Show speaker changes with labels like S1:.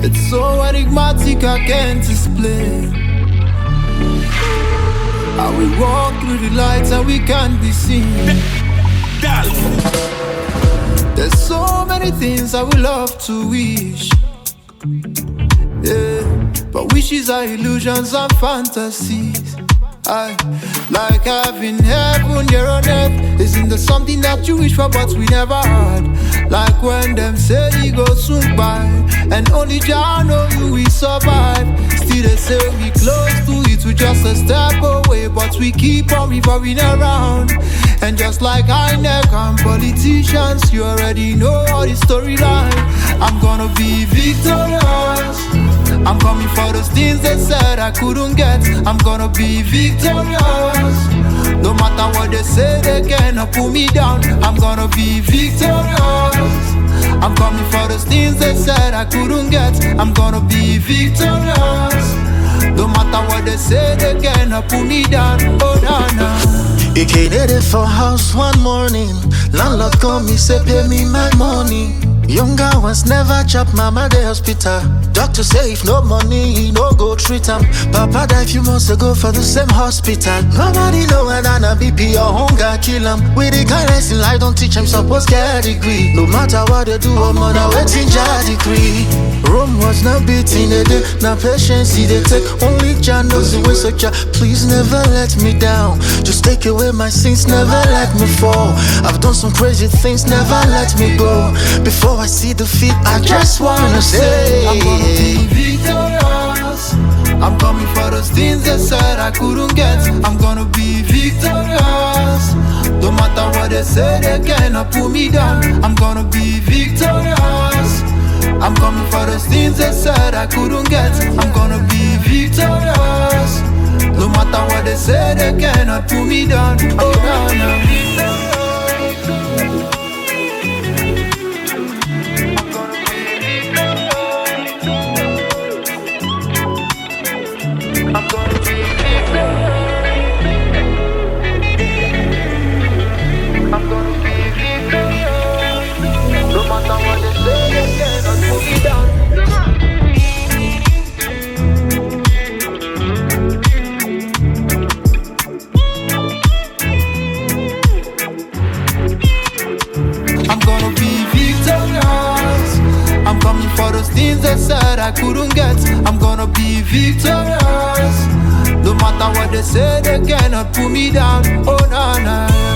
S1: It's so enigmatic, I can't explain. How we walk through the lights and we can't be seen. There's so many things I would love to wish. Yeah, but wishes are illusions and fantasies. Like having heaven here on earth. Isn't there something that you wish for but we never had? Like when them say he goes soon by, and only Jah know you we survive. Still they say we close to it, we just a step away, but we keep on revolving around. And just like INEC and politicians, you already know all the storyline. I'm gonna be victorious. I'm coming for those things they said I couldn't get. I'm gonna be victorious. No matter what they say, they cannot pull me down. I'm gonna be victorious. I'm coming for those things they said I couldn't get. I'm gonna be victorious. No matter what they say, they cannot pull me down. Oh, no.
S2: He came for house one morning. Landlord call me, say pay me my money. Younger ones never chop mama the hospital. Doctor say if no money, he no go treat him. Papa died few months ago for the same hospital. Nobody know when Anna BP or hunger kill him. With the kindness in life don't teach him supposed get a degree. No matter what they do, I'm on a waiting jar degree. Rome was not beating a day, now patience they take. Only Jah knows the way, so Jah, please never let me down. Just take away my sins, never let me fall. I've done some crazy things, never let me go. Before I see defeat, I just wanna say
S1: I'm gonna be victorious. I'm coming for those things they said I couldn't get. I'm gonna be victorious. No matter what they say, they cannot pull me down. I'm gonna be victorious. I'm coming for those things they said I couldn't get. I'm gonna be victorious. No matter what they say, they cannot pull me down. Oh, no, no. For those things they said I couldn't get, I'm gonna be victorious. No matter what they say, they cannot pull me down. Oh, no, no.